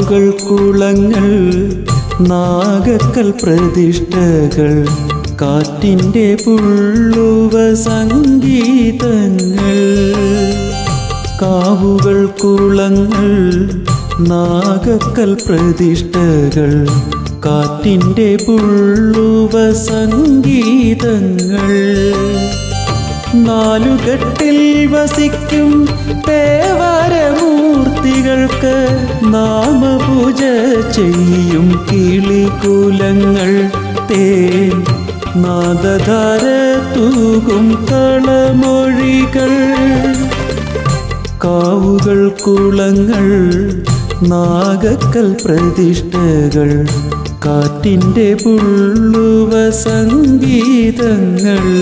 കാവുകൾ കുളങ്ങൾ നാഗക്കൽ പ്രതിഷ്ഠകൾ കാറ്റിൻ്റെ പുള്ളുവ സംഗീതങ്ങൾ. കാവുകൾ കുളങ്ങൾ നാഗക്കൽ പ്രതിഷ്ഠകൾ കാറ്റിൻ്റെ പുള്ളുവ സംഗീതങ്ങൾ. നാലുകെട്ടിൽ വസിക്കും ദേവരമൂർത്തികൾക്ക് നാമപൂജ ചെയ്യും കിളികുലങ്ങൾ. തേൻ നാദധാര തൂകും കളമൊഴികൾ. കാവുകൾ കുളങ്ങൾ നാഗക്കൽ പ്രതിഷ്ഠകൾ കാറ്റിൻ്റെ പുള്ളുവ സംഗീതങ്ങൾ.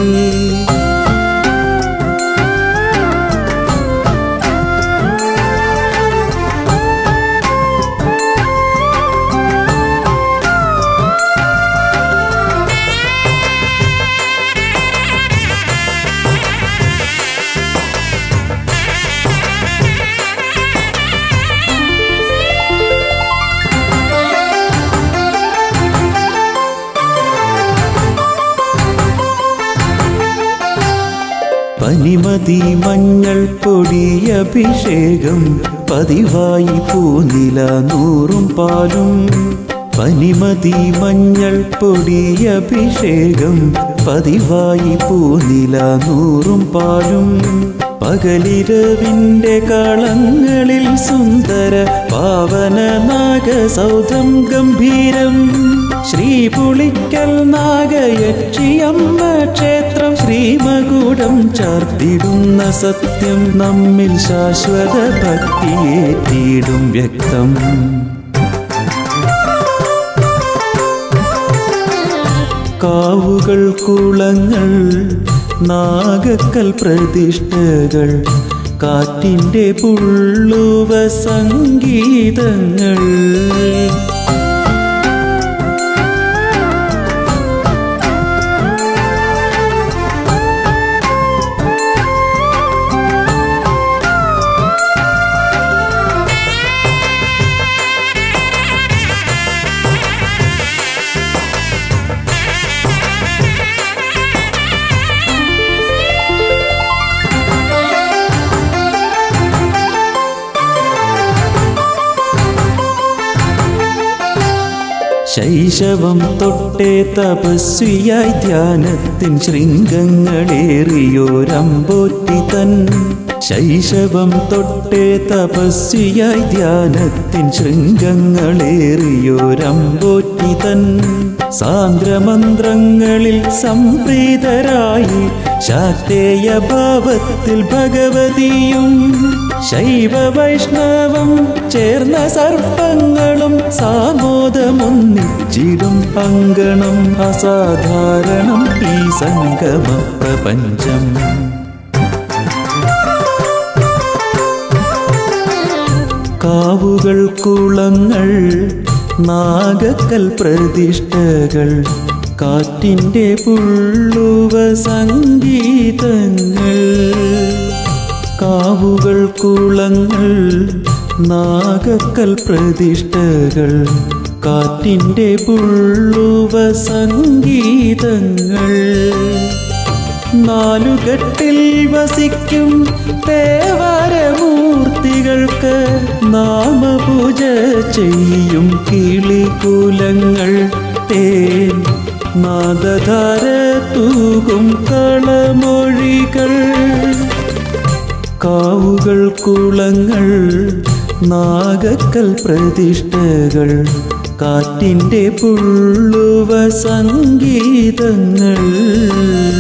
പനിമതി മഞ്ഞൾ പൊടിയഭിഷേകം പതിവായി പൂനില നൂറും പാലും. പനിമതി മഞ്ഞൾ പൊടിയഭിഷേകം പതിവായി പൂനില നൂറും പാലും. പകലിരവിൻ്റെ കളങ്ങളിൽ സുന്ദര പാവന നാഗസൗധം ഗംഭീരം. ശ്രീപുളിക്കൽ നാഗയക്ഷിയമ്മ ക്ഷേത്രം ശ്രീമകുടം ചാർത്തിടുന്ന സത്യം നമ്മിൽ ശാശ്വത ഭക്തിയേറ്റിടും വ്യക്തം. കാവുകൾ കുളങ്ങൾ നാഗക്കൽ പ്രതിഷ്ഠകൾ കാറ്റിൻ്റെ പുള്ളുവ സംഗീതങ്ങൾ. ശൈശവം തൊട്ടേ തപസ്വിയായി ധ്യാനത്തിൻ ശൃംഗങ്ങളേറിയോരമ്പോറ്റി തൻ. ശൈശവം തൊട്ടേ തപസ്വിയായി ധ്യാനത്തിൻ ശൃംഗങ്ങളേറിയോരമ്പോറ്റി തൻ. സാന്ദ്രമന്ത്രങ്ങളിൽ സംപ്രീതരായി ശാക്തേയ ഭാവത്തിൽ ഭഗവതിയും ശൈവ വൈഷ്ണവം ചേർന്ന സർപ്പങ്ങളും സാമോദമൊന്നിച്ചിടും അങ്കണം. അസാധാരണം ഈ സംഗമ പ്രപഞ്ചം. കാവുകൾ കുളങ്ങൾ നാഗക്കൽ പ്രതിഷ്ഠകൾ കാറ്റിൻ്റെ പുള്ളുവ സംഗീതങ്ങൾ. കാവുകൾ കുളങ്ങൾ നാഗക്കൽ പ്രതിഷ്ഠകൾ കാറ്റിൻ്റെ പുള്ളുവ സംഗീതങ്ങൾ. നാലുകെട്ടിൽ വസിക്കും ദേവരമൂർത്തികൾക്ക് നാമപൂജ ചെയ്യും കിളികുലങ്ങൾ. തേൻ നാദധാര തൂകും കളമൊഴികൾ. കാവുകൾ കുളങ്ങൾ നാഗക്കൽ പ്രതിഷ്ഠകൾ കാറ്റിൻ്റെ പുള്ളുവ സംഗീതങ്ങൾ.